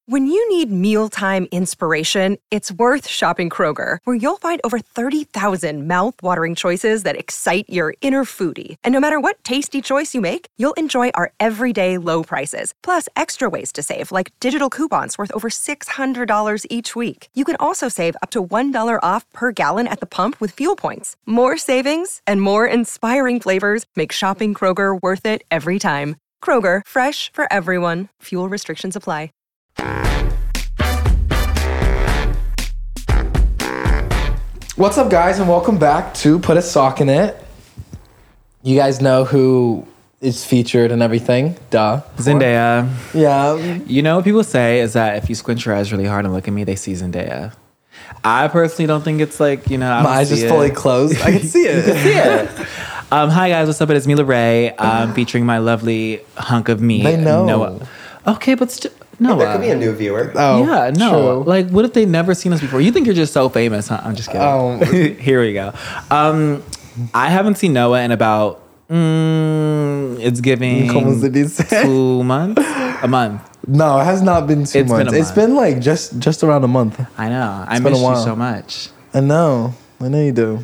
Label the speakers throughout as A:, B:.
A: When you need mealtime inspiration, it's worth shopping Kroger, where you'll find over 30,000 mouth-watering choices that excite your inner foodie. And no matter what tasty choice you make, you'll enjoy our everyday low prices, plus extra ways to save, like digital coupons worth over $600 each week. You can also save up to $1 off per gallon at the pump with fuel points. More savings and more inspiring flavors make shopping Kroger worth it every time. Kroger, fresh for everyone. Fuel restrictions apply.
B: What's up, guys, and welcome back to Put a Sock in It. You guys know who is featured and everything. Duh.
C: Zendaya.
B: Yeah.
C: You know what people say is that if you squint your eyes really hard and look at me, they see Zendaya. I personally don't think it's like, you know, I
B: My eyes just fully closed. I can see it.
C: You can see it. Hi, guys. What's up? It is Mila Ray, featuring my lovely hunk of meat.
B: They know.
C: Noah. Okay, but Noah.
D: There could be a new viewer.
B: Oh,
C: yeah, no.
B: true.
C: Like, what if they never seen us before? You think you're just so famous, huh? I'm just kidding. Here we go. I haven't seen Noah in about, it's giving 2 months? A month.
B: No, it has not been 2 months. It's been like just around a month.
C: I know. I miss you so much.
B: I know you do.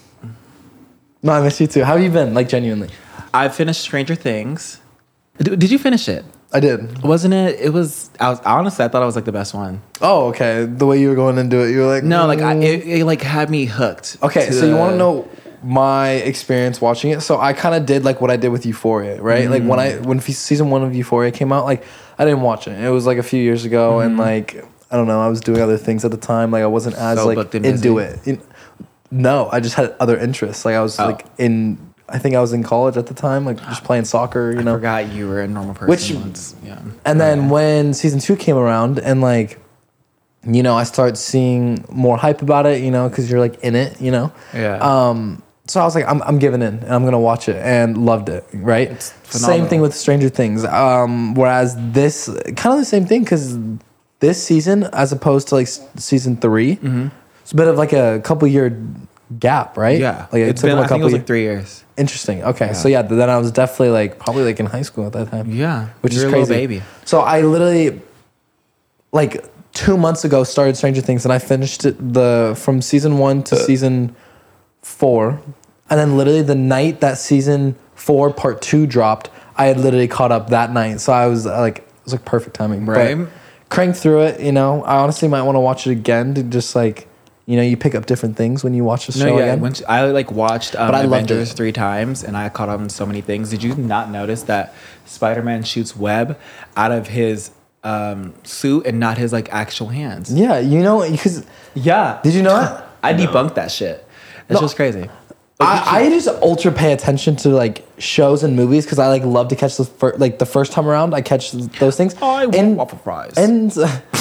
B: No, I miss you too. How have you been? Like, genuinely.
C: I finished Stranger Things. Did you finish it?
B: I did.
C: Wasn't it? Honestly, I thought it was like the best one.
B: Oh, okay. The way you were going into it, you were like...
C: No, like, it like had me hooked.
B: Okay, so you want to know my experience watching it? So I kind of did like what I did with Euphoria, right? Like when season 1 of Euphoria came out, like I didn't watch it. It was like a few years ago, and like, I don't know, I was doing other things at the time. Like I wasn't as like into it. No, I just had other interests. Like I was like I think I was in college at the time, like just playing soccer, you know.
C: I forgot you were a normal person once. Yeah.
B: And then when season 2 came around and like, you know, I started seeing more hype about it, you know, because you're like in it, you know.
C: Yeah.
B: So I was like, I'm giving in and I'm gonna watch it, and loved it, right?
C: It's phenomenal.
B: Same thing with Stranger Things. Whereas this, kind of the same thing, because this season, as opposed to like season 3, it's a bit of like a couple year gap, right?
C: Yeah.
B: Like
C: I think it was like 3 years.
B: Interesting. Okay. Yeah. So yeah, then I was definitely like probably like in high school at that time.
C: Yeah.
B: Which
C: You're
B: is crazy.
C: A little baby.
B: So I literally like 2 months ago started Stranger Things, and I finished it from season 1 to season 4. And then literally the night that season 4 part 2 dropped, I had literally caught up that night. So I was like, it was like perfect timing.
C: Right.
B: But cranked through it, you know. I honestly might want to watch it again to just like, you know, you pick up different things when you watch the show again.
C: I like watched
B: I
C: Avengers 3 times, and I caught up on so many things. Did you not notice that Spider-Man shoots web out of his suit and not his like actual hands?
B: Yeah, you know, because did you know that?
C: I debunked that shit. It's just crazy.
B: I just ultra pay attention to like shows and movies because I like love to catch the first time around. I catch those things.
C: I want waffle fries.
B: And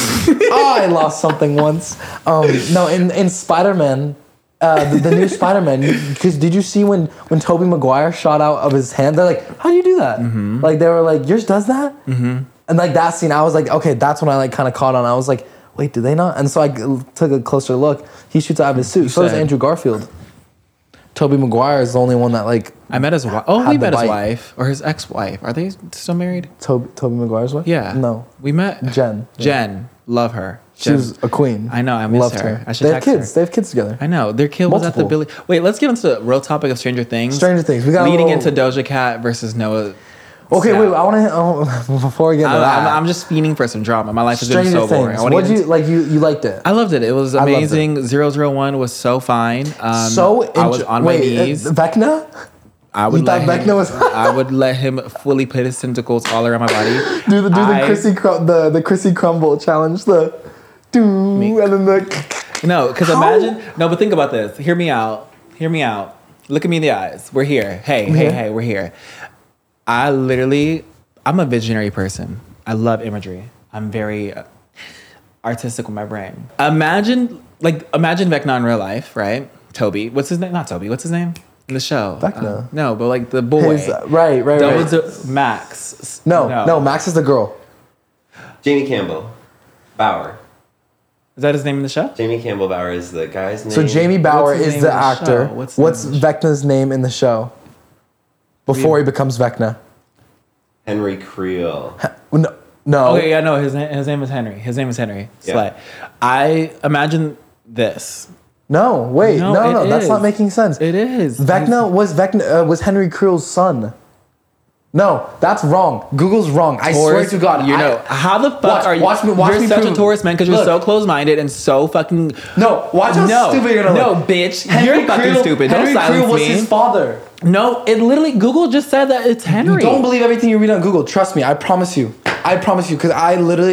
B: I lost something once. No, in Spider-Man, the new Spider-Man. Because did you see when Tobey Maguire shot out of his hand? They're like, how do you do that? Like they were like, yours does that? And like that scene, I was like, okay, that's when I like kind of caught on. I was like, wait, do they not? And so I took a closer look. He shoots out of his suit. So does Andrew Garfield. Tobey Maguire is the only one that like
C: I met his wife. Oh, we met his wife or his ex-wife. Are they still married?
B: Tobey Maguire's wife?
C: Yeah.
B: No.
C: We met
B: Jen.
C: Jen. Love her.
B: She was a queen.
C: I know. I miss
B: Loved
C: her. I should
B: they have
C: text
B: kids.
C: her.
B: They have kids together.
C: I know. Their kid was at the Billy. Wait, let's get into the real topic of Stranger Things.
B: Stranger Things. We got
C: leading into Doja Cat versus Noah.
B: Okay, wait. I want to before we get into that.
C: I'm just fiending for some drama. My life has been
B: Stranger
C: so boring.
B: What did you like? You liked it?
C: I loved it. It was amazing. 001 was so fine. I was on my knees.
B: Vecna?
C: I would let him,
B: Vecna was
C: I would let him fully put his tentacles all around my body.
B: Do the Chrissy Crumble challenge. And then
C: but think about this. Hear me out. Look at me in the eyes. We're here. Hey, we're here. I'm a visionary person. I love imagery. I'm very artistic with my brain. Imagine Vecna in real life, right? Toby. What's his name? Not Toby. What's his name? In the show.
B: Vecna.
C: No, but like the boy.
B: Right.
C: Max.
B: No, Max is the girl.
D: Jamie Campbell Bauer.
C: Is that his name in the show?
D: Jamie Campbell Bauer is the guy's name.
B: So Jamie Bauer is the actor. What's Vecna's name in the show? Before he becomes Vecna.
D: Henry Creel.
B: No.
C: Okay, yeah, no, his name is Henry. His name is Henry
D: Yeah.
C: Slay. I imagine this.
B: No, wait,
C: No,
B: no,
C: it
B: that's
C: is.
B: not making sense.
C: It is.
B: Vecna was Henry Creel's son. No, that's wrong. Google's wrong. I swear
C: Taurus,
B: to God.
C: you know how the fuck
B: Watch-
C: are you?
B: watch me
C: you're such
B: prove-
C: a Taurus man because you're
B: Look.
C: so close-minded and so fucking.
B: No, watch how
C: no,
B: stupid you're gonna
C: no,
B: look.
C: bitch,
B: Henry
C: you're fucking
B: Creel-
C: stupid.
B: Henry
C: Don't
B: Creel
C: silence
B: was
C: me.
B: his father.
C: No, it literally Google just said that it's Henry.
B: Don't believe everything you read on Google. Trust me. I promise you. I promise you. Because I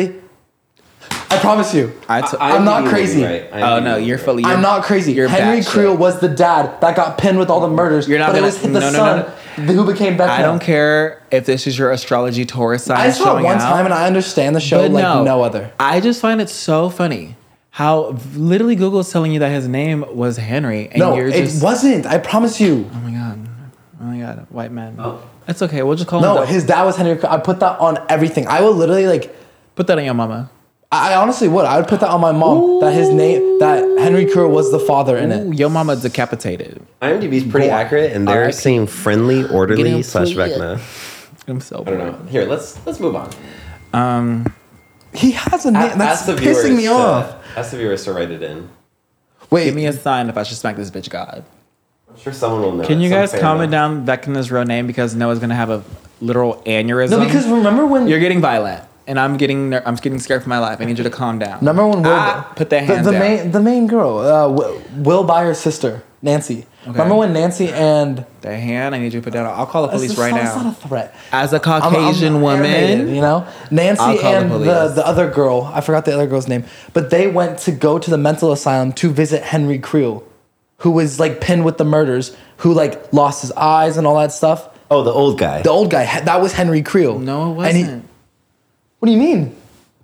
B: promise you. I'm not
D: IMDb
B: crazy.
D: will be right.
C: Oh no,
D: IMDb
C: you're
D: will be
C: fully.
B: I'm not crazy.
C: You're
B: Henry
C: batshit.
B: Creel was the dad that got pinned with all the murders.
C: You're not
B: but it
C: gonna-
B: was the
C: no, no,
B: son who became Vecna.
C: I don't care if this is your astrology Taurus sign.
B: I saw it
C: showing
B: one
C: out,
B: time and I understand the show
C: but
B: like no other.
C: I just find it so funny how literally Google is telling you that his name was Henry, and
B: No,
C: you're
B: it
C: just.
B: wasn't. I promise you.
C: Oh my god, white man.
D: Oh.
C: It's okay. We'll just call
B: No,
C: him.
B: his dad was Henry Creel. I put that on everything. I will literally like.
C: Put that on your mama.
B: I honestly would. I would put that on my mom. That his name, that Henry Creel was the father in
C: Ooh,
B: it.
C: your mama decapitated.
D: IMDb's pretty
B: Boy.
D: accurate, and they're
C: R.I.P.
D: saying friendly, orderly
C: Getting
D: /
C: fleet.
D: Vecna.
C: I'm so
D: I don't know. Here, let's move on.
B: He has a name. That's
D: Ask the
B: pissing me
D: viewers
B: off.
D: Ask the viewers to write it in.
B: Wait,
C: Give me a sign if I should smack this bitch God.
D: I'm sure someone will know.
C: Can you
D: Some
C: guys
D: fan
C: comment
D: will.
C: down Vecna's real name because Noah's gonna have a literal aneurysm?
B: no, because remember when
C: you're getting violent and I'm getting scared for my life. I need you to calm down.
B: number one
C: Put that hands down.
B: the main girl, Will Byers' sister, Nancy. Remember when Nancy and
C: The hand. I need you to put down. I'll call the police
B: It's
C: right
B: not-
C: now.
B: It's not a threat.
C: As a
B: I'm
C: Caucasian
B: animated,
C: woman,
B: you know, Nancy
C: I'll call the
B: and
C: police.
B: the other girl. I forgot the other girl's name, but they went to go to the mental asylum to visit Henry Creel, who was like pinned with the murders, who like lost his eyes and all that stuff.
D: Oh, the old guy.
B: The old guy, that was Henry Creel.
C: no, it
B: And
C: wasn't.
B: what do you mean?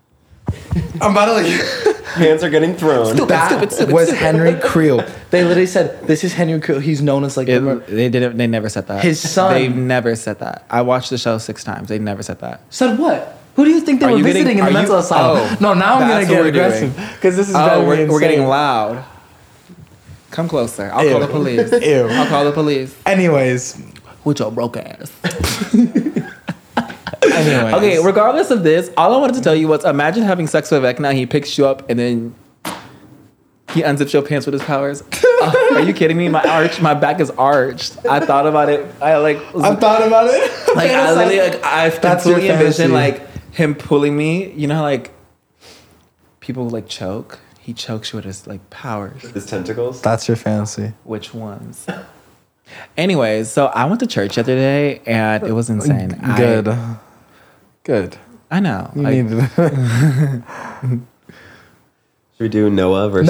B: I'm about to like.
D: Hands are getting thrown.
B: That was Henry Creel. They literally said, "This is Henry Creel. He's known as like the mur-"
C: They didn't. They never said that.
B: His son.
C: They've never said that. I watched the show 6 times. They never said that.
B: said what? Who do you think they
C: Are
B: were
C: you getting-
B: visiting in
C: are
B: the
C: you-
B: mental asylum?
C: oh,
B: No, now I'm gonna
C: that's
B: get
C: what we're
B: aggressive
C: doing.
B: because this is
C: Oh,
B: driving me
C: we're getting
B: insane.
C: loud. Come closer. I'll
B: Ew.
C: call the police.
B: Ew.
C: I'll call the police.
B: Anyways,
C: With your broke ass.
B: anyways.
C: Okay, regardless of this, all I wanted to tell you was imagine having sex with Vecna, he picks you up and then he unzips your pants with his powers. Are you kidding me? My back is arched. I thought about it.
B: I've thought about it.
C: like I literally I
B: That's your
C: completely envision
B: fantasy.
C: like him pulling me. You know how like people like choke? He chokes you with his like powers.
D: His tentacles.
B: That's your fantasy.
C: Which ones? Anyways, so I went to church the other day and it was insane.
B: Good. Good.
C: I know.
B: You
C: I-
B: needed
D: Should we do Noah versus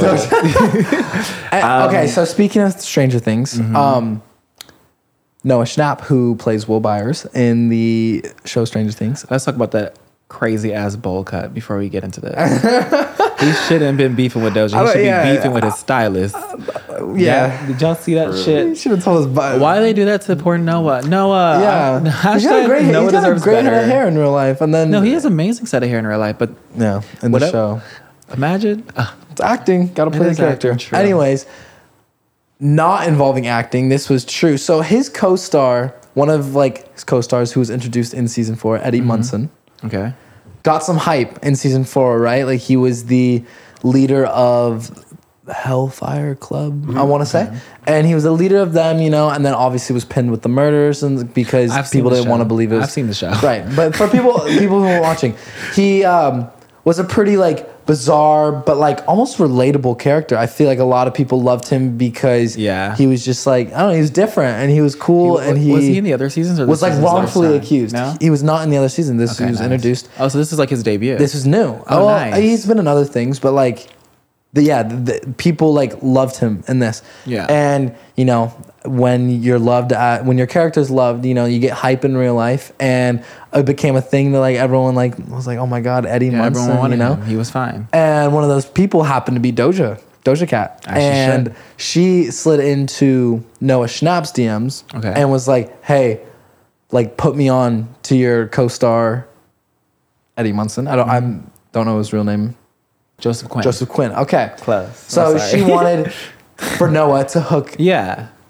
B: Doja? Okay, so speaking of Stranger Things, Noah Schnapp, who plays Will Byers in the show Stranger Things.
C: Let's talk about that crazy ass bowl cut before we get into this. He shouldn't have been beefing with Doja. He should be beefing with his stylist.
B: Yeah.
C: Did y'all see that
B: You
C: shit?
B: should have told us.
C: Why do they do that to poor Noah? Noah.
B: Yeah.
C: Hashtag
B: He's got a great,
C: Noah
B: he's got a
C: deserves
B: great
C: better.
B: hair in real life. And then
C: No, he has amazing set of hair in real life, but
B: Yeah, in
C: What
B: the
C: up?
B: show.
C: imagine.
B: It's acting. Got to play the
C: is
B: character.
C: acting, true.
B: Anyways, not involving acting. This was true. So his co-star, one of like his co-stars who was introduced in season 4, Eddie Munson,
C: Okay.
B: got some hype in season 4, right? Like he was the leader of the Hellfire Club, I want to say. And he was the leader of them, you know, and then obviously was pinned with the murders and because
C: I've seen
B: people
C: the
B: didn't
C: show.
B: want to believe it was,
C: I've seen the show.
B: Right. But for people who were watching, he was a pretty like bizarre but like almost relatable character. I feel like a lot of people loved him because
C: Yeah.
B: he was just like, I don't know, he was different and he was cool and he
C: was he in the other seasons or
B: was
C: this
B: like
C: is his first
B: wrongfully
C: time?
B: accused.
C: No.
B: He was not in the other season. This
C: Okay,
B: he was
C: nice.
B: introduced.
C: Oh, so this is like his debut.
B: This is new.
C: Oh,
B: Well,
C: nice.
B: he's been in other things, but like, the people like loved him in this.
C: Yeah.
B: And you know, when you're loved, when your character's loved, you know, you get hype in real life, and it became a thing that like everyone like was like, oh my god, Eddie
C: Yeah, everyone
B: Munson,
C: wanted
B: you know.
C: him. He was fine.
B: And one of those people happened to be Doja Cat,
C: As she
B: and
C: should.
B: she slid into Noah Schnapp's DMs
C: Okay.
B: and was like, hey, like put me on to your co-star Eddie Munson. I don't know his real name.
C: Joseph Quinn.
B: Joseph Quinn. Okay.
C: Close.
B: So
C: I'm sorry.
B: she wanted for Noah to hook.
C: Yeah.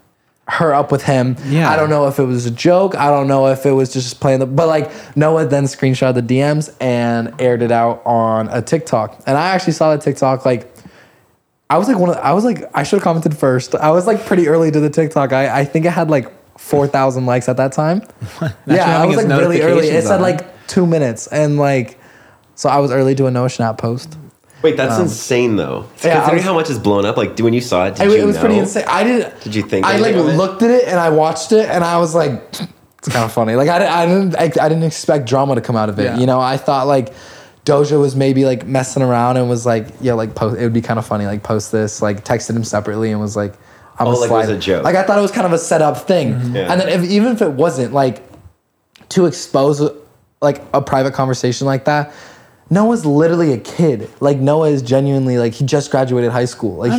B: her up with him.
C: Yeah.
B: I don't know if it was a joke. I don't know if it was just playing but like Noah then screenshot the DMs and aired it out on a TikTok. And I actually saw the TikTok like I should have commented first. I was like pretty early to the TikTok. I think it had like 4,000 likes at that time. Yeah, I was like really early. It said like 2 minutes and like so I was early to a Noah Schnapp post.
D: Wait, that's insane though. Considering how much is blown up, like when you saw it,
B: It was pretty insane. I didn't.
D: Did you think?
B: I like
D: anything of it?
B: looked at it and I watched it and I was like, it's kind of funny. Like I didn't expect drama to come out of it.
C: Yeah.
B: You know, I thought like Doja was maybe like messing around and was like, yeah, like post. It would be kind of funny, like post this. Like texted him separately and was like, I'm
D: Oh,
B: a
D: like it was a joke.
B: Like I thought it was kind of a setup thing.
D: Yeah.
B: And then even if it wasn't, like to expose like a private conversation like that. Noah's literally a kid. Like Noah is genuinely like he just graduated high school. Like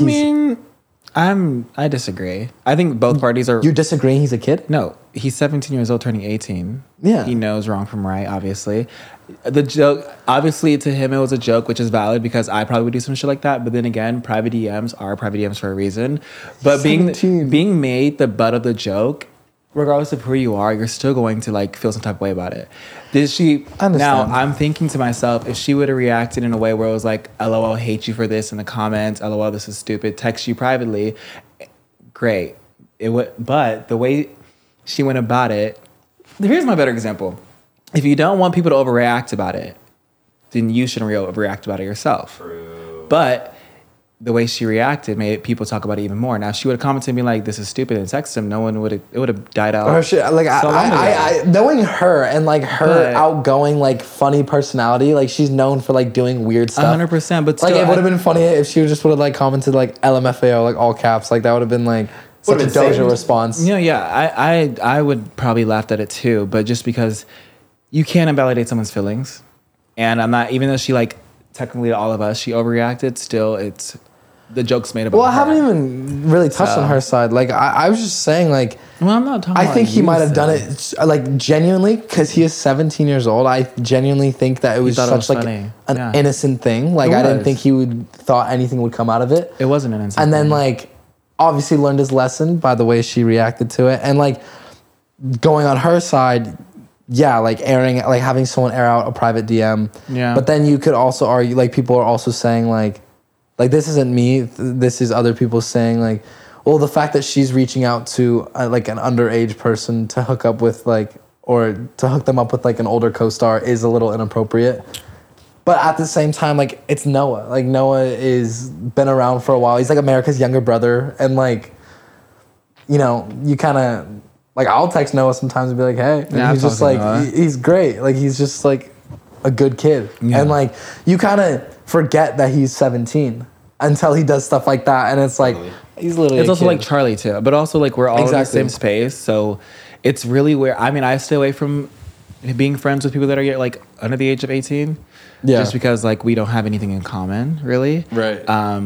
C: I disagree. I think both parties are.
B: You're disagreeing he's a kid?
C: No, he's 17 years old, turning 18.
B: Yeah.
C: He knows wrong from right, obviously. The joke, obviously to him it was a joke, which is valid because I probably would do some shit like that. But then again, private DMs are private DMs for a reason. But
B: 17.
C: being made the butt of the joke, regardless of who you are, you're still going to like feel some type of way about it. Did she?
B: I understand.
C: Now I'm thinking to myself, if she would have reacted in a way where it was like, "LOL, hate you for this" in the comments, "LOL, this is stupid," text you privately, great. It would, but the way she went about it. Here's my better example. If you don't want people to overreact about it, then you shouldn't overreact about it yourself. True. But the way she reacted made people talk about it even more. Now, if she would have commented and be like, "This is stupid," and texted him, no one would have. It would have died out.
B: Or shit, like
C: so long ago.
B: I knowing her and like her outgoing like funny personality, like she's known for like doing weird stuff.
C: 100%. But
B: like
C: still,
B: it would have been funny if she just would have like commented like LMFAO like all caps. Like that would have been like such a Doja response.
C: I would probably laughed at it too, but just because you can't invalidate someone's feelings, and I'm not, even though she like technically all of us, she overreacted. Still, it's the joke's made about.
B: Well, I
C: her.
B: haven't even really touched on her side. Like I was just saying, like,
C: well, I'm not talking.
B: I
C: about
B: think he
C: you,
B: might have done
C: Sid.
B: it like genuinely because he is 17 years old. I genuinely think that it was
C: thought it
B: such
C: was
B: like
C: funny.
B: an
C: Yeah.
B: innocent thing. Like
C: It
B: I didn't
C: was.
B: think he would thought anything would come out of it.
C: It wasn't an insult.
B: And then like obviously learned his lesson by the way she reacted to it, and like going on her side. Yeah, like airing, like having someone air out a private DM.
C: Yeah.
B: But then you could also argue, like people are also saying like this isn't me. This is other people saying like, well, the fact that she's reaching out to like an underage person to hook up with like, or to hook them up with like an older co-star is a little inappropriate. But at the same time, like it's Noah. Like Noah is been around for a while. He's like America's younger brother, and like, you know, you kind of. Like I'll text Noah sometimes and be like, "Hey," and
C: Yeah,
B: he's just like, he's great. Like he's just like a good kid, and like you kind of forget that he's 17 until he does stuff like that, and it's like he's literally.
C: It's
B: a
C: also
B: kid.
C: like Charlie too, but also like we're all in the
B: Exactly.
C: same space, so it's really where I stay away from being friends with people that are like under the age of 18.
B: Yeah.
C: Just because like we don't have anything in common, really.
B: Right.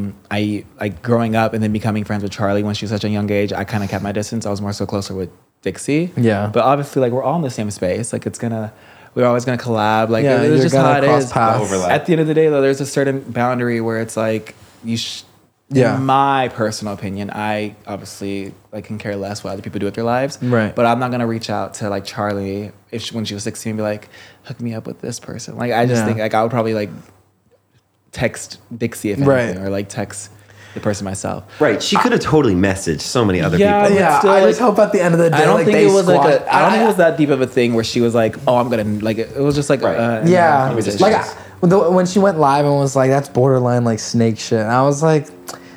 C: I like growing up and then becoming friends with Charlie when she was such a young age. I kind of kept my distance. I was more so closer with Dixie.
B: Yeah.
C: But obviously, like we're all in the same space. Like we're always gonna collab. Like
B: Yeah,
C: it's
B: you're
C: just how
B: gonna
C: it
B: cross
C: is.
B: paths.
D: Overlap.
C: At the end of the day, though, there's a certain boundary where it's like you.
B: Yeah.
C: In my personal opinion, I obviously like can care less what other people do with their lives.
B: Right.
C: But I'm not gonna reach out to like Charlie when she was 16 and be like, hook me up with this person. Like I just
B: Yeah.
C: think like I would probably like text Dixie if anything,
B: Right.
C: or like text the person myself.
D: Right. She could have totally messaged so many other
C: Yeah,
D: people.
C: but
B: Yeah,
C: still,
B: I
C: like,
B: just hope at the end of the day,
C: I don't
B: like,
C: think
B: they
C: it was
B: squad.
C: like I don't think it was that deep of a thing where she was like, oh, I'm gonna like it was just like
B: Yeah,
C: conversation.
B: like when she went live and was like, "That's borderline like snake shit," and I was like,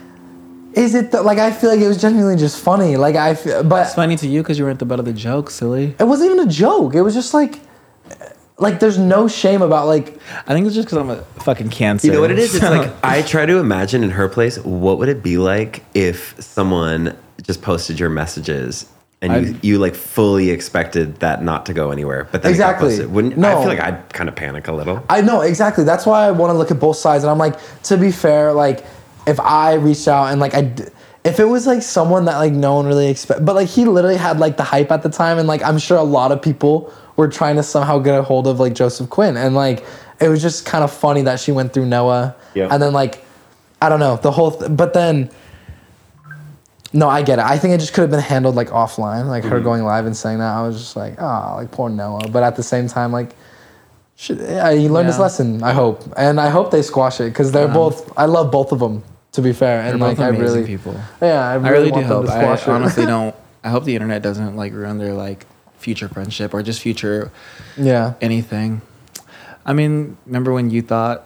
B: "Is it?" Like I feel like it was genuinely just funny. Like I feel, but
C: it's funny to you because you were at the butt of the joke, silly.
B: it wasn't even a joke. It was just like there's no shame about like.
C: I think it's just because I'm a fucking cancer.
D: You know what it is? It's
C: So-
D: like I try to imagine in her place, what would it be like if someone just posted your messages and you like fully expected that not to go anywhere, but then it got
B: Exactly.
D: posted? Wouldn't
B: No.
D: I feel like I'd kind of panic a little?
B: I know exactly. That's why I want to look at both sides, and I'm like, to be fair, like if I reached out and like if it was like someone that like no one really expect, but like he literally had like the hype at the time, and like I'm sure a lot of people were trying to somehow get a hold of like Joseph Quinn, and like it was just kind of funny that she went through Noah,
D: Yeah.
B: and then like I don't know the whole, but then No, I get it. I think it just could have been handled like offline, like her going live and saying that. I was just like, oh, like poor Noah. But at the same time, like, yeah, he learned his lesson. I hope, and I hope they squash it because they're both. I love both of them, to be fair. And
C: they're
B: like,
C: both
B: I
C: amazing
B: really,
C: people.
B: Yeah, I really
C: do
B: want them
C: hope.
B: to squash it.
C: I honestly don't. I hope the internet doesn't like ruin their like future friendship or just future anything. I mean, remember when you thought?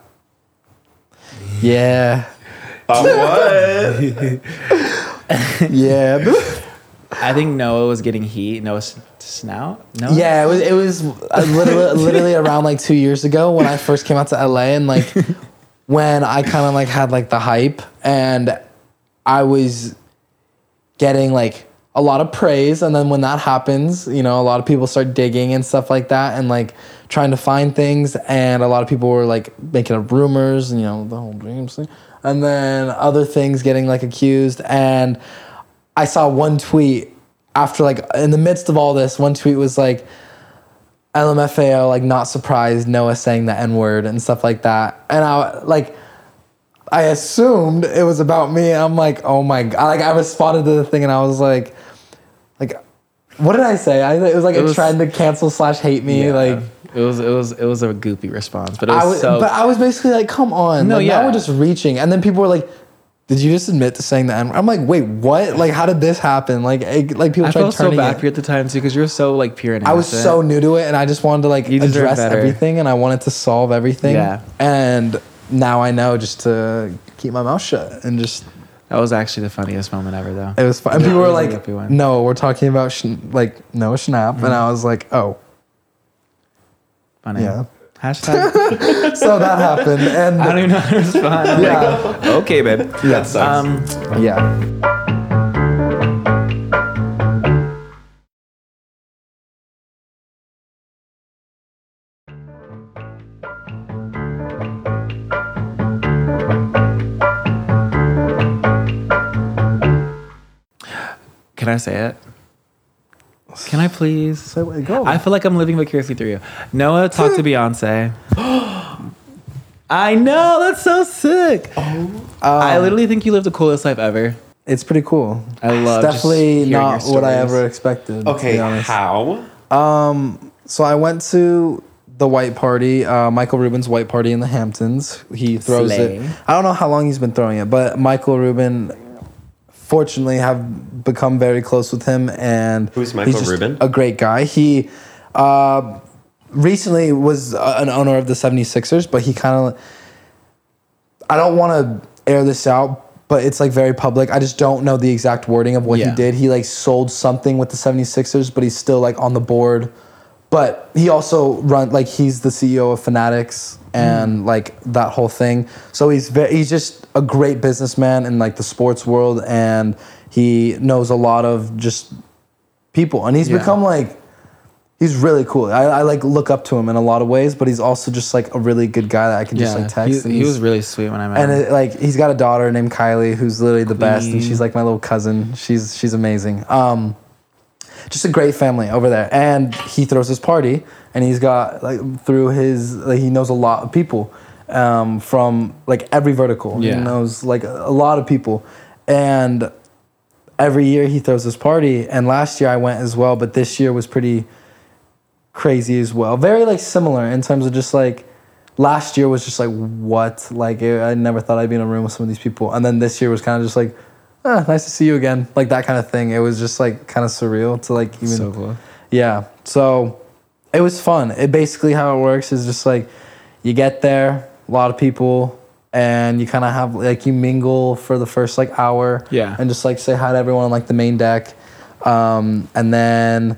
B: Yeah.
D: What?
B: Yeah.
C: I think Noah was getting heat. Noah's snout? No?
B: Yeah, it was literally around like 2 years ago when I first came out to LA, and like when I kind of like had like the hype, and I was getting like a lot of praise, and then when that happens, you know, a lot of people start digging and stuff like that, and like trying to find things, and a lot of people were like making up rumors, and you know, the whole dreams thing, and then other things getting like accused. And I saw one tweet after, like, in the midst of all this, one tweet was like, LMFAO, like, not surprised Noah saying the N-word and stuff like that. And I assumed it was about me. I'm like, oh my God. Like, I responded to the thing and I was like, what did I say? It was like a trend to cancel / hate me.
C: Yeah.
B: Like,
C: it was a goopy response, but
B: I was basically like, come on.
C: No,
B: like, now we're just reaching. And then people were like, did you just admit to saying the N-word? I'm like, wait, what? Like, how did this happen? Like people
C: I
B: tried
C: felt so
B: turning
C: bad
B: it.
C: for you at the time too, because you were so like pure and
B: I was
C: innocent.
B: so new to it, and I just wanted to like
C: You deserve
B: address
C: better.
B: everything, and I wanted to solve everything.
C: Yeah.
B: And now I know just to keep my mouth shut and just.
C: That was actually the funniest moment ever, though.
B: It was fun. And people were
C: It was a
B: like,
C: goofy one.
B: "No, we're talking about Noah Schnapp," and I was like, "Oh,
C: Funny.
B: yeah."
C: Hashtag.
B: So that happened, and
C: I don't even know how to respond.
B: yeah,
D: Okay, babe. That sucks.
B: yeah.
C: Can I say it? Can I please?
B: So go.
C: I feel like I'm living vicariously through you. Noah talked to Beyonce. I know, that's so sick. I literally think you lived the coolest life ever.
B: It's pretty cool.
C: I love
B: It's definitely
C: just hearing
B: not
C: your
B: what I
C: stories.
B: ever expected. to
D: Okay,
B: be honest.
D: how?
B: So I went to the white party, Michael Rubin's white party in the Hamptons. He throws
C: Slay.
B: it. I don't know how long he's been throwing it, but Michael Rubin, fortunately, have become very close with him. And
D: Who's Michael
B: he's just
D: Rubin?
B: A great guy. He recently was an owner of the 76ers, but he kind of, I don't want to air this out, but it's like very public. I just don't know the exact wording of what he
C: Yeah.
B: did. He like sold something with the 76ers, but he's still like on the board. But he also he's the CEO of Fanatics and like that whole thing. So he's just a great businessman in like the sports world, and he knows a lot of just people, and he's become like, he's really cool. I like look up to him in a lot of ways, but he's also just like a really good guy that I can just like text.
C: He was really sweet when I met him.
B: And he's got a daughter named Kylie who's literally the best, and she's like my little cousin. She's amazing. Just a great family over there. And he throws his party, and he's got he knows a lot of people from like every vertical.
C: Yeah.
B: He knows like a lot of people, and every year he throws this party. And last year I went as well, but this year was pretty crazy as well. Very like similar in terms of just like last year was just like what, like I never thought I'd be in a room with some of these people, and then this year was kind of just like, nice to see you again, like that kind of thing. It was just like kind of surreal to like even
C: So cool.
B: yeah. So it was fun. It basically how it works is just like you get there, a lot of people, and you kind of have like you mingle for the first like hour, and just like say hi to everyone on like the main deck, and then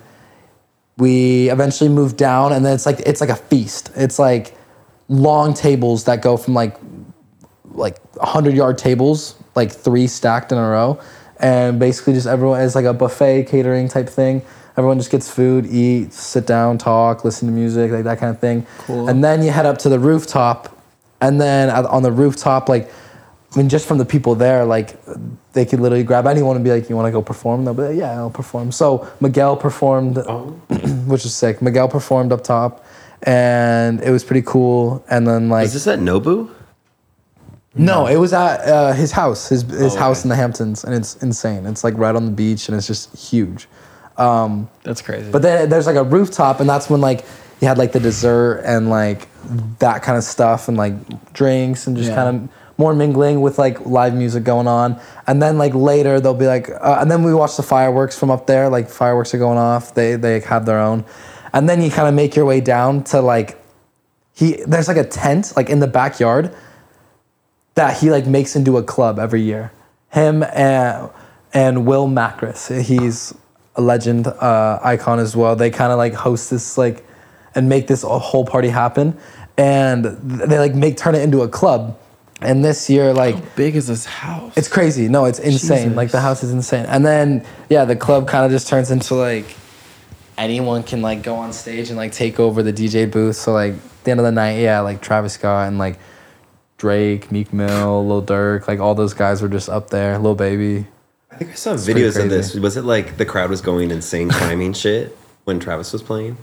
B: we eventually moved down, and then it's like a feast. It's like long tables that go from like 100-yard tables, like 3 stacked in a row, and basically just everyone is like a buffet catering type thing. Everyone just gets food, eat, sit down, talk, listen to music, like that kind of thing.
C: Cool.
B: And then you head up to the rooftop, and then on the rooftop, like, I mean, just from the people there, like, they could literally grab anyone and be like, you want to go perform? They'll be like, yeah, I'll perform. So Miguel performed, which is sick. Miguel performed up top, and it was pretty cool. And then like,
D: Is this at Nobu?
B: No, it was at his house, his house in the Hamptons, and it's insane. It's like right on the beach, and it's just huge.
C: That's crazy.
B: But then there's like a rooftop, and that's when like you had like the dessert and like that kind of stuff, and like drinks, and just kind of more mingling with like live music going on. And then like later they'll be like, and then we watch the fireworks from up there. Like fireworks are going off. They have their own, and then you kind of make your way down to like there's like a tent like in the backyard that he like makes into a club every year. Him and Will Macris, he's a legend icon as well. They kind of like host this like and make this whole party happen, and they like turn it into a club. And this year, like,
C: how big is this house?
B: It's crazy. No, it's insane.
C: Jesus.
B: Like the house is insane. And then the club kind of just turns into like anyone can like go on stage and like take over the DJ booth. So like at the end of the night, like Travis Scott and like Drake, Meek Mill, Lil Durk, like all those guys were just up there. Lil Baby.
D: I think I saw videos of this. Was it like the crowd was going insane climbing shit when Travis was playing?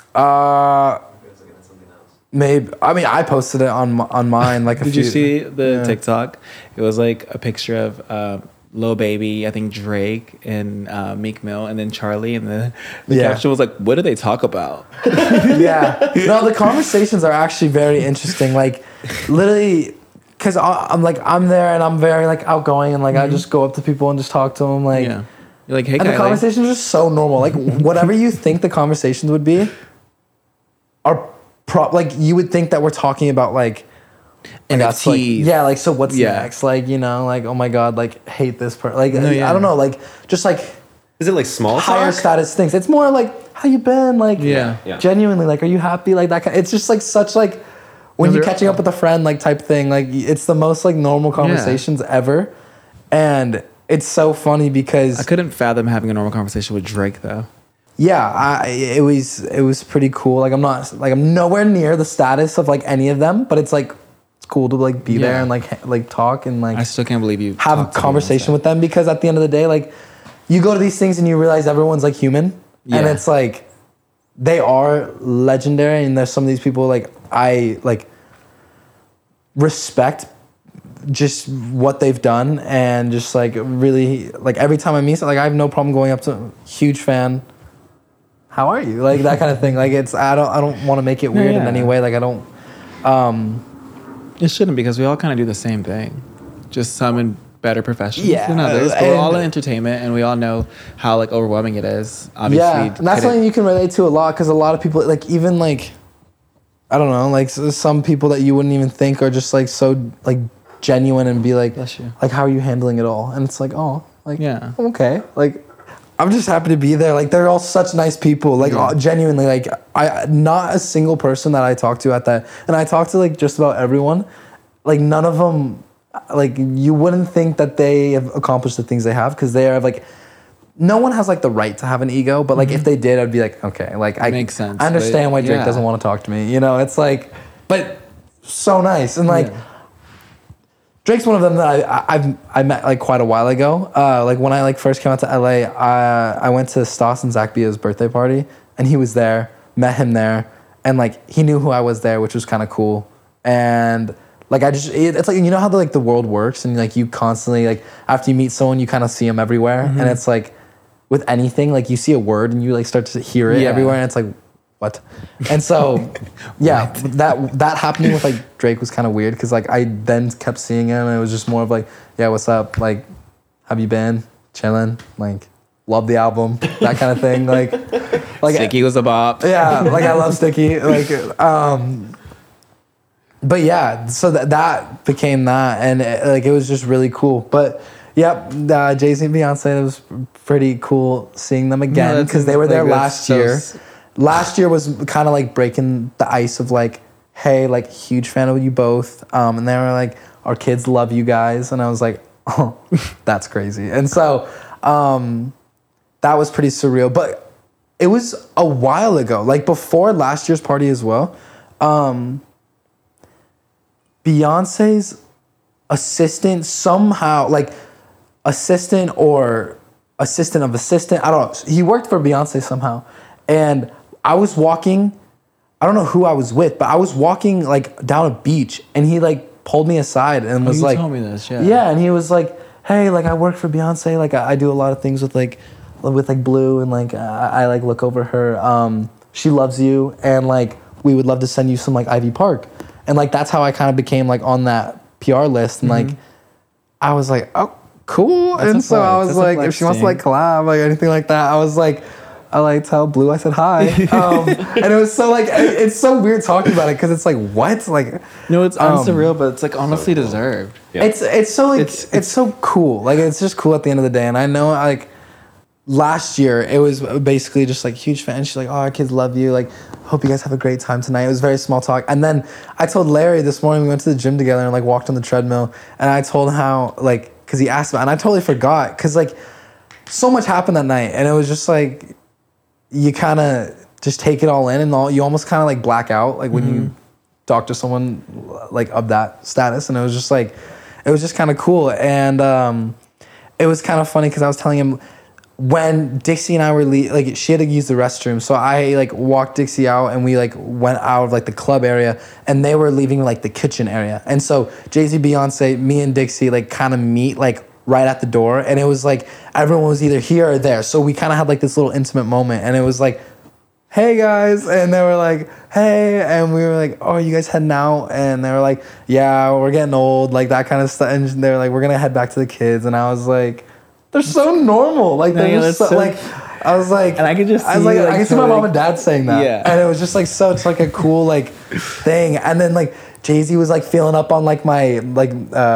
B: Maybe. I mean, I posted it on mine. Like,
C: did you see the TikTok? It was like a picture of Lil Baby, I think Drake and Meek Mill, and then Charlie, and the caption was like, "What do they talk about?"
B: No, the conversations are actually very interesting. Like, literally, because I'm there and I'm very like outgoing, and like I just go up to people and just talk to them. Like,
C: you're like, "Hey,
B: and
C: Kylie."
B: The conversations are just so normal. Like, whatever you think the conversations would be, are like you would think that we're talking about like
C: NFTs.
B: Like, like, so what's next? Like, you know, like, oh my God, like hate this person. Like, I don't know, like just like,
D: is it like small
B: higher
D: talk?
B: status things? It's more like, how you been? Like, genuinely, like, are you happy? Like that kind. It's just like such like when you're catching up with a friend, like type thing. Like it's the most like normal conversations ever, and it's so funny because
C: I couldn't fathom having a normal conversation with Drake though.
B: Yeah, it was pretty cool. Like I'm nowhere near the status of like any of them, but it's like it's cool to like be there and like talk and like
C: I still can't believe you
B: have a conversation with them, because at the end of the day, like you go to these things and you realize everyone's like human, and it's like they are legendary, and there's some of these people like I like respect just what they've done, and just like really like every time I meet someone, like I have no problem going up to huge fan. How are you? Like that kind of thing. Like it's I don't want to make it weird in any way. Like I don't.
C: It shouldn't, because we all kind of do the same thing, just some in better professions than others. But we're all in entertainment, and we all know how like overwhelming it is. Obviously,
B: and that's something you can relate to a lot, because a lot of people like even like I don't know, like some people that you wouldn't even think are just like so like genuine and be like, like how are you handling it all? And it's like, oh, like I'm okay, like. I'm just happy to be there. Like they're all such nice people. Like genuinely, like I not a single person that I talked to at that, and I talked to like just about everyone. Like none of them, like you wouldn't think that they have accomplished the things they have, because they are like, no one has like the right to have an ego. But like if they did, I'd be like, okay, like
C: makes sense.
B: I understand why Drake doesn't want to talk to me. You know, it's like, but so nice and like. Drake's one of them that I met like quite a while ago. Like when I like first came out to LA, I went to Stas and Zach Bia's birthday party, and he was there. Met him there, and like he knew who I was there, which was kind of cool. And like it's like, you know how the world works, and like you constantly like after you meet someone, you kind of see them everywhere, and it's like with anything, like you see a word and you like start to hear it everywhere, and it's like. What? And so, that happening with like Drake was kind of weird, because like I then kept seeing him, and it was just more of like, yeah, what's up? Like, have you been chilling? Like, love the album, that kind of thing. Like
C: Sticky was a bop.
B: Yeah, like I love Sticky. Like, but yeah, so that became that, and it was just really cool. But Jay-Z and Beyonce, it was pretty cool seeing them again, because they were there last year. Last year was kind of like breaking the ice of like, hey, like huge fan of you both. And they were like, our kids love you guys. And I was like, oh, that's crazy. And so that was pretty surreal. But it was a while ago, like before last year's party as well. Beyonce's assistant somehow, like assistant or assistant of assistant, I don't know. He worked for Beyonce somehow. And I was walking, I don't know who I was with, but I was walking like down a beach, and he like pulled me aside and was
C: you
B: like,
C: told me this, yeah.
B: Yeah, and he was like, hey, like I work for Beyonce, like I do a lot of things with like Blue, and like I like look over her. She loves you, and like we would love to send you some like Ivy Park, and like that's how I kind of became like on that PR list, and like I was like, oh, cool,
C: That's
B: and
C: a
B: so
C: flex.
B: I was
C: That's a
B: like, if
C: flex
B: she wants to
C: thing.
B: like collab, like anything like that, I was like. I like tell Blue I said hi, and it was so like it's so weird talking about it because it's like what like
C: No, it's unsurreal, but it's like honestly deserved.
D: Yeah.
B: it's so like it's so cool. Like it's just cool at the end of the day. And I know like last year it was basically just like huge fan. She's like, oh, our kids love you. Like, hope you guys have a great time tonight. It was very small talk. And then I told Larry this morning we went to the gym together and like walked on the treadmill. And I told how like because he asked about, and I totally forgot because like so much happened that night, and it was just like you kind of just take it all in, and all you almost kind of like black out like when you talk to someone like of that status, and it was just like it was just kind of cool. And it was kind of funny because I was telling him when Dixie and I were like she had to use the restroom, so I like walked Dixie out and we like went out of like the club area, and they were leaving like the kitchen area, and so Jay-Z, Beyonce, me and Dixie like kind of meet like right at the door, and it was like everyone was either here or there, so we kind of had like this little intimate moment, and it was like, hey guys, and they were like, hey, and we were like, oh, are you guys heading out? And they were like, yeah, we're getting old, like that kind of stuff, and they were like, we're gonna head back to the kids, and I was like, they're so normal, like they're
C: Yeah,
B: just
C: that's
B: so,
C: so-
B: like I was like,
C: And I could just
B: I was
C: see,
B: like,
C: like,
B: I could see
C: so,
B: my mom
C: like-
B: and dad saying that,
C: Yeah.
B: and it was just like such like a cool like thing, and then like Jay-Z was like feeling up on like my like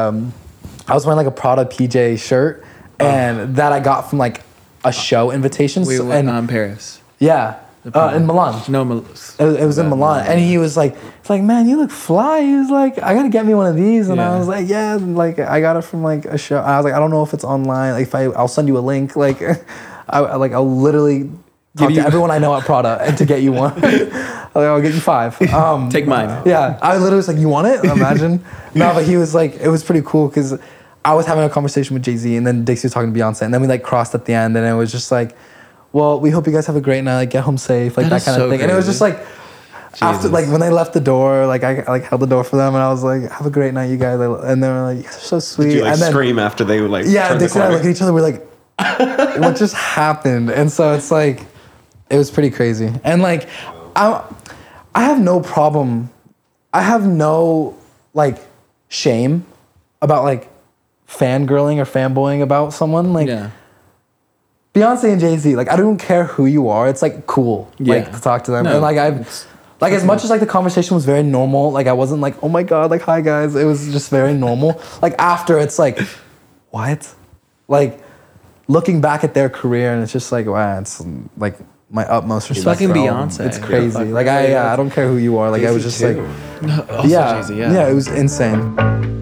B: I was wearing like a Prada PJ shirt, and that I got from like a show invitation.
C: We
B: So-
C: went
B: and
C: Paris.
B: yeah, in Milan.
C: No,
B: It was in Milan, and he was like, "It's like, man, you look fly." He was like, "I gotta get me one of these," and I
C: Yeah.
B: was like, "Yeah, like I got it from like a show." I was like, "I don't know if it's online. Like, I'll send you a link. Like, I'll literally talk
C: Give
B: to
C: you-
B: everyone I know at Prada and to get you one. I'll get you 5.
C: Take mine.
B: Yeah, I literally was like, "You want it?" Imagine. No, but he was like, it was pretty cool because I was having a conversation with Jay-Z, and then Dixie was talking to Beyonce, and then we like crossed at the end, and it was just like, well, we hope you guys have a great night, like get home safe, like
C: That
B: that
C: is
B: kind of
C: so
B: thing. And it was
C: crazy.
B: just like after
C: Jesus.
B: like when they left the door, like I like held the door for them, and I was like, have a great night, you guys. And they were like, you're so sweet.
D: Did you like
B: and then
D: scream after they would like
B: yeah,
D: turn the
B: Dixie and I
D: corner?
B: look at each other, we're like, what just happened? And so it's like, it was pretty crazy. And like, I have no problem. I have no like shame about like fangirling or fanboying about someone. Like
C: Yeah.
B: Beyonce and Jay-Z, like I don't care who you are. It's like cool, like
C: Yeah.
B: to talk to them.
C: No,
B: And like
C: it's-
B: like as much as like the conversation was very normal, like I wasn't like, oh my god, like hi guys. It was just very normal. Like after it's like, what? Like looking back at their career, and it's just like, wow, it's like my utmost respect.
C: fucking
B: for all of them.
C: Beyonce.
B: It's
C: Yeah,
B: crazy.
C: fuck
B: Like
C: her.
B: I don't care who you are. Like I was just like,
C: Also
B: yeah,
C: Jay-Z,
B: yeah, it was insane.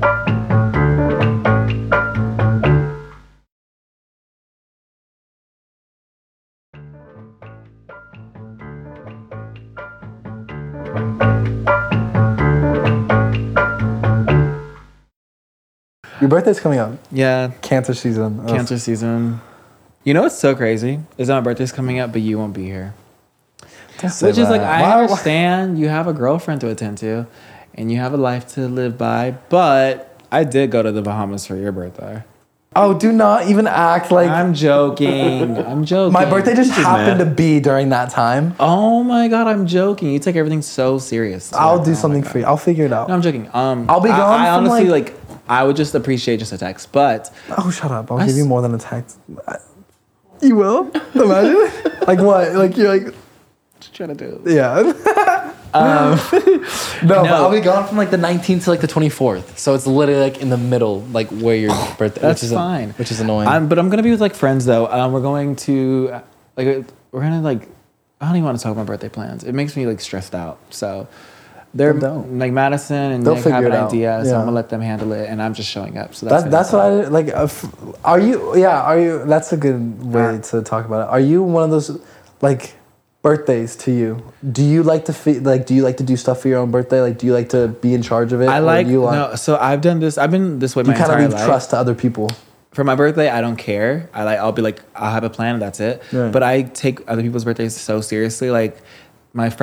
B: Your birthday's coming up.
C: Yeah.
B: Cancer season. Ugh.
C: Cancer season. You know what's so crazy? Is that my birthday's coming up, but you won't be here.
B: Don't say
C: Which is like,
B: that.
C: I
B: Why-
C: understand you have a girlfriend to attend to and you have a life to live by, but I did go to the Bahamas for your birthday.
B: Oh, do not even act like
C: I'm joking. I'm joking.
B: my birthday just happened
D: mad.
B: to be during that time.
C: Oh my God, I'm joking. You take everything so serious.
B: I'll do
C: Oh
B: something
C: my
B: for you. I'll figure it out.
C: No, I'm joking.
B: I'll be gone
C: I
B: from,
C: honestly
B: like-
C: like, I would just appreciate just a text, but
B: Oh, shut up. I'll
C: I
B: give you
C: s-
B: more than a text. You will? Imagine? Like what? Like you're like,
C: just trying to do.
B: yeah. No, but I'll be gone from like the 19th to like the 24th. So it's literally like in the middle, like where your birthday.
C: That's
B: which is
C: fine.
B: Which is annoying.
C: But I'm gonna be with like friends though. We're going to like we're gonna like I don't even want to talk about birthday plans. It makes me like stressed out. So they're
B: don't.
C: like Madison and
B: They'll
C: Nick have
B: figure
C: an
B: it out.
C: idea, so
B: Yeah.
C: I'm gonna let them handle it, and I'm just showing up. So that's
B: that's what I like. Are you? Yeah. Are you? That's a good way to talk about it. Are you one of those like birthdays to you? Do you like to do you like to do stuff for your own birthday? Like, do you like to be in charge of it?
C: I
B: Or
C: like
B: do you
C: no. So I've done this. I've been this way
B: You
C: my
B: kind of
C: entire
B: leave
C: life.
B: trust to other people.
C: For my birthday, I don't care. I'll be like, I'll have a plan and that's it.
B: Right.
C: But I take other people's birthdays so seriously. Like my friend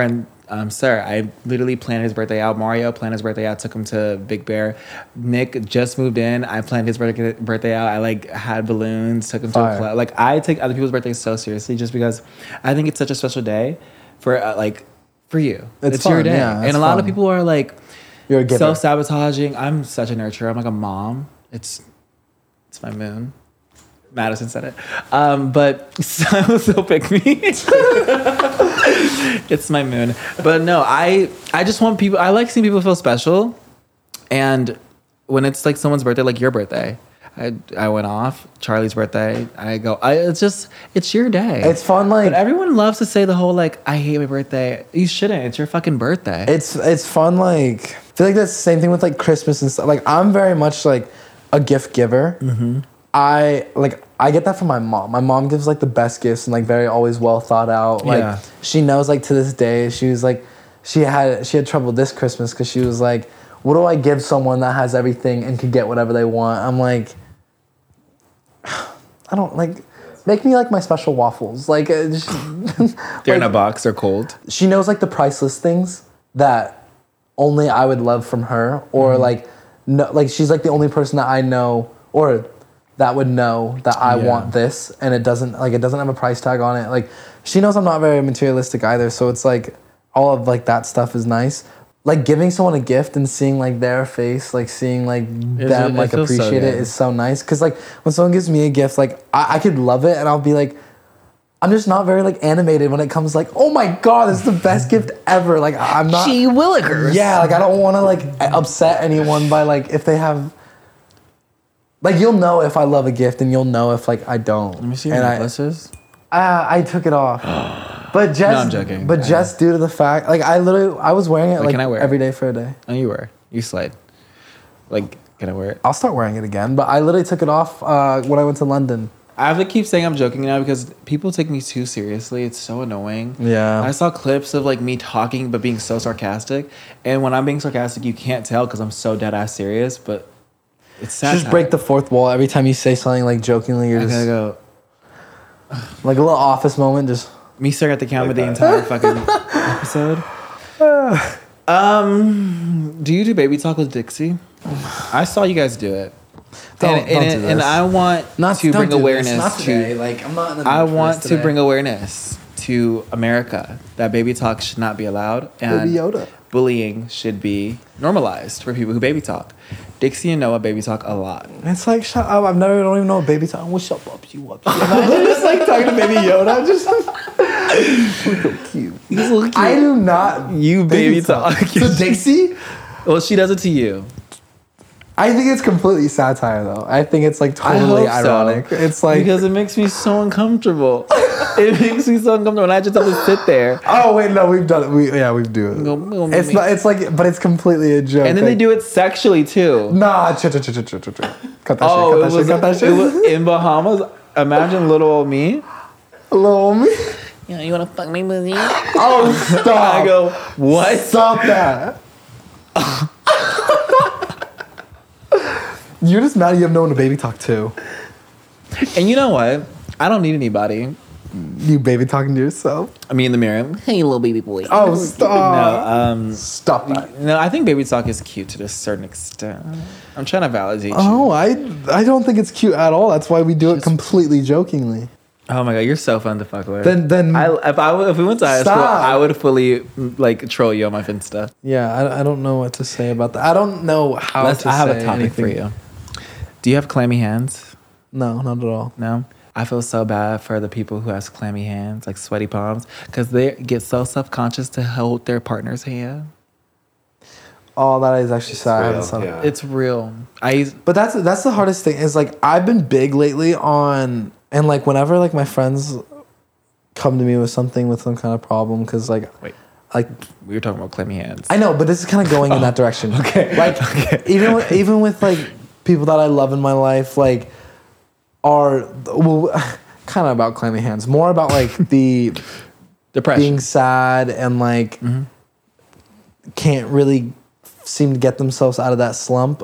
C: Sir, I literally planned his birthday out. Mario planned his birthday out, took him to Big Bear. Nick just moved in. I planned his birthday out. I like had balloons, took him to a club. Like I take other people's birthdays so seriously just because I think it's such a special day for for you. It's your day. Yeah, and a lot of people are like self-sabotaging. I'm such a nurturer. I'm like a mom. It's my moon. Madison said it. But so pick me. It's my moon. But no, I just want people, I like seeing people feel special. And when it's like someone's birthday, like your birthday, I went off, Charlie's birthday, it's your day.
B: It's fun, like.
C: But everyone loves to say the whole, like, I hate my birthday. You shouldn't. It's your fucking birthday.
B: It's fun, like. I feel like that's the same thing with, like, Christmas and stuff. Like, I'm very much, like, a gift giver. Mm-hmm. I get that from my mom. My mom gives like the best gifts and like very always well thought out. Like she knows like to this day, she was like, she had trouble this Christmas because she was like, what do I give someone that has everything and can get whatever they want? I'm like, I don't like, make me like my special waffles. Like
C: they're in a box, they're cold.
B: She knows like the priceless things that only I would love from her, or like no, like she's like the only person that I know or that would know that I want this, and it doesn't have a price tag on it. Like she knows I'm not very materialistic either, so it's like all of like that stuff is nice. Like giving someone a gift and seeing like their face, like seeing like them like appreciate it is so nice. Cause like when someone gives me a gift, like I could love it and I'll be like, I'm just not very like animated when it comes like, oh my God, this is the best gift ever. Like I'm not.
C: Gee willikers.
B: Yeah, like I don't want to like upset anyone by like if they have. Like you'll know if I love a gift, and you'll know if like I don't.
C: Let me see your necklaces.
B: I took it off, but just
C: no, I'm joking.
B: But just due to the fact, like I was wearing it like every day for a day.
C: Oh, you slide. Like, can I wear it?
B: I'll start wearing it again, but I literally took it off when I went to London.
C: I have to keep saying I'm joking now because people take me too seriously. It's so annoying.
B: Yeah.
C: I saw clips of like me talking but being so sarcastic, and when I'm being sarcastic, you can't tell because I'm so dead ass serious, but. It's satire.
B: Just break the fourth wall every time you say something like jokingly. You're just gotta go. Like a little office moment, just
C: me staring at the camera the entire fucking episode. Do you do baby talk with Dixie? I saw you guys do it.
B: Don't do this.
C: And I want to bring awareness
B: not today. Like I'm not in the
C: I want to bring awareness to America that baby talk should not be allowed, and
B: Baby Yoda.
C: Bullying should be normalized for people who baby talk. Dixie and Noah baby talk a lot.
B: It's like, shut up. I don't even know what baby talk. What's up, you up? Imagine just like talking to baby Yoda. Just look so cute.
C: He's a little cute.
B: I do not.
C: You baby talk.
B: So Dixie?
C: Well, she does it to you.
B: I think it's completely satire, though. I think it's like totally ironic. So. It's like
C: because it makes me so uncomfortable. It makes me so uncomfortable, and I just have to sit there.
B: Oh wait, no, we've done it. We do it. It's not. It's like, but it's completely a joke.
C: And then they do it sexually too.
B: Nah, cut that shit. Cut that shit.
C: It was in Bahamas. Imagine little old me.
B: Little old me.
C: Yeah, you wanna fuck me, Lizzie?
B: Oh, stop!
C: I go, what?
B: Stop that. You're just mad you have no one to baby talk to.
C: And you know what? I don't need anybody.
B: You baby talking to yourself?
C: I mean, in the mirror. Hey, little baby boy.
B: Oh, stop.
C: No,
B: stop that.
C: No, I think baby talk is cute to a certain extent. I'm trying to validate you.
B: Oh, I don't think it's cute at all. That's why we do it completely jokingly.
C: Oh my God, you're so fun to fuck with.
B: Then
C: if we went to high school, I would fully like troll you on my Finsta.
B: Yeah, I don't know what to say about that. I don't know how to say
C: I have a topic
B: anything.
C: for you. Do you have clammy hands?
B: No, not at all.
C: No? I feel so bad for the people who have clammy hands, like sweaty palms, because they get so self-conscious to hold their partner's hand.
B: Oh, that is actually sad.
C: It's real.
B: But that's the hardest thing is like I've been big lately on, and like whenever like my friends come to me with some kind of problem, because like like
C: we were talking about clammy hands.
B: I know, but this is kind of going in that direction.
C: Okay.
B: Like even with like people that I love in my life, like are kind of about clammy hands, more about like the
C: depression,
B: being sad and like can't really seem to get themselves out of that slump.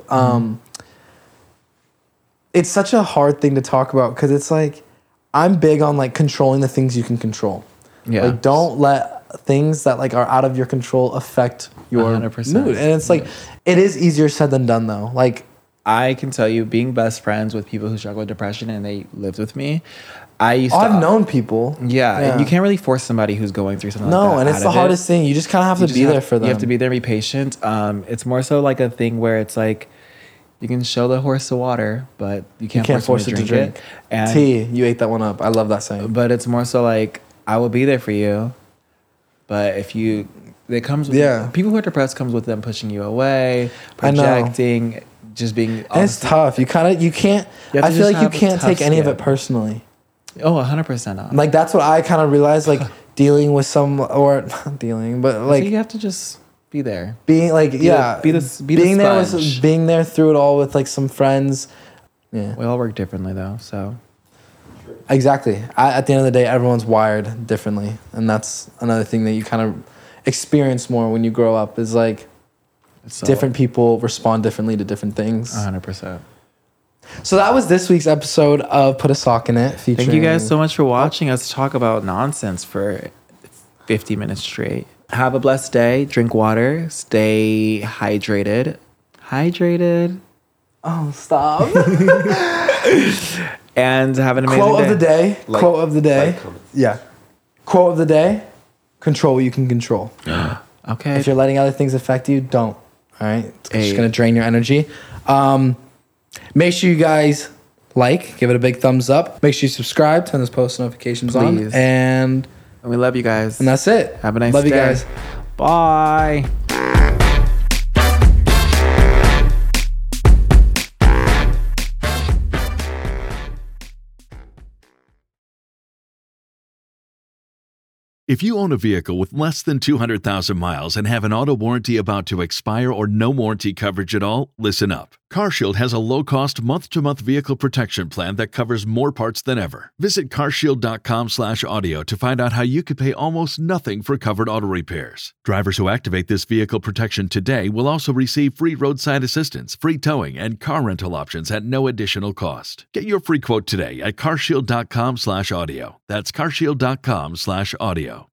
B: It's such a hard thing to talk about because it's like I'm big on like controlling the things you can control.
C: Yeah.
B: Like don't let things that like are out of your control affect your
C: 100%.
B: mood. And it's like, it is easier said than done though. Like,
C: I can tell you, being best friends with people who struggle with depression and they lived with me, I've
B: known people.
C: Yeah, and you can't really force somebody who's going through something like that.
B: No, and it's the hardest thing. You just kind of have to be there for them.
C: You have to be there and be patient. It's more so like a thing where it's like, you can show the horse the water, but you can't force it to drink it. And
B: T, you ate that one up. I love that saying.
C: But it's more so like, I will be there for you, but if you, it comes with, people who are depressed comes with them pushing you away, projecting, just being.
B: And it's tough. I feel like you can't take any of it personally.
C: Oh, 100% not.
B: Like, that's what I kind of realized, like, dealing with not dealing, but like.
C: So you have to just be there.
B: Being like,
C: being
B: there through it all with like some friends. Yeah.
C: We all work differently though, so.
B: Exactly. At the end of the day, everyone's wired differently. And that's another thing that you kind of experience more when you grow up is like, different people respond differently to different things.
C: 100%.
B: So that was this week's episode of Put a Sock in It.
C: Thank you guys so much for watching us talk about nonsense for 50 minutes straight. Have a blessed day. Drink water. Stay hydrated.
B: Oh, stop.
C: And have an amazing
B: Quote
C: day.
B: of the day. Quote of the day. Yeah. Quote of the day. Control what you can control.
C: Okay.
B: If you're letting other things affect you, don't. All right. It's just going to drain your energy. Make sure you guys give it a big thumbs up. Make sure you subscribe, turn those post notifications on. And
C: we love you guys.
B: And that's it.
C: Have a nice day.
B: Love you guys.
C: Bye.
E: If you own a vehicle with less than 200,000 miles and have an auto warranty about to expire or no warranty coverage at all, listen up. CarShield has a low-cost month-to-month vehicle protection plan that covers more parts than ever. Visit carshield.com/audio to find out how you could pay almost nothing for covered auto repairs. Drivers who activate this vehicle protection today will also receive free roadside assistance, free towing, and car rental options at no additional cost. Get your free quote today at carshield.com/audio. That's carshield.com/audio.